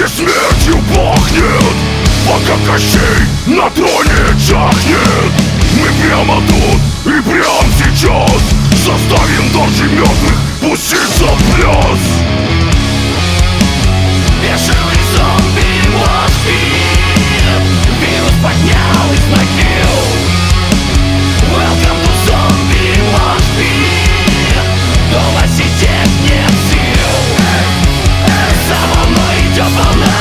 Ночи смертью пахнет, пока Кощей на троне чахнет. Мы прямо тут и прямо сейчас заставим даже мертвых пуститься в пляс. Бешеный зомби мошпит, вирус поднял из могил. Welcome to zombie мошпит, дома сидеть нет сил. За мной идет волна,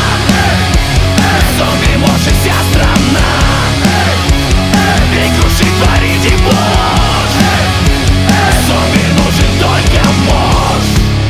зомби может вся страна. Бей, круши, твори, дебош, зомби нужен только мощь.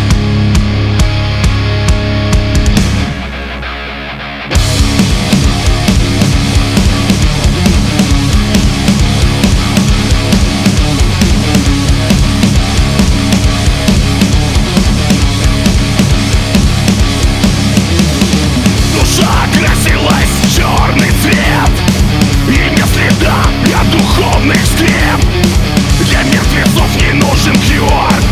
Черный цвет, и не следа от духовных скреп. Для мертвецов не нужен QR